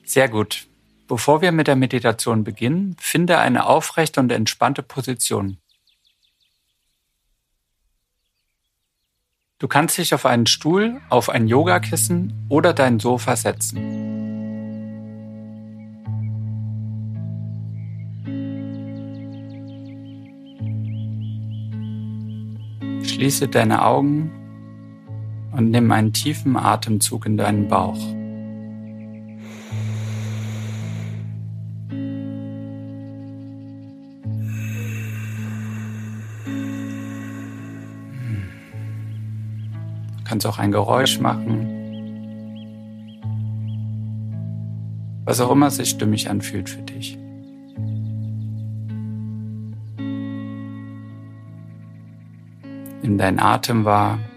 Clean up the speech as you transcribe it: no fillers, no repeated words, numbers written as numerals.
Sehr gut. Bevor wir mit der Meditation beginnen, finde eine aufrechte und entspannte Position. Du kannst dich auf einen Stuhl, auf ein Yogakissen oder dein Sofa setzen. Schließe deine Augen und nimm einen tiefen Atemzug in deinen Bauch. Du kannst auch ein Geräusch machen, was auch immer sich stimmig anfühlt für dich. Nimm deinen Atem wahr.